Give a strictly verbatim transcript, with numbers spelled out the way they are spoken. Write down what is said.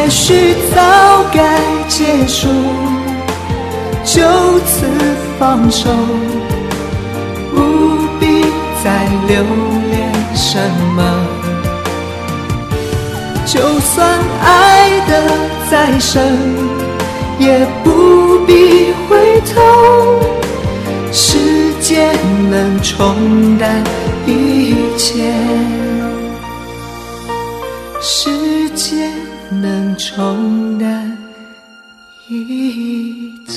也许早该结束，就此放手，不必再留恋什么。就算爱得再深，也不必回头，时间能冲淡一切，时间能冲淡一切。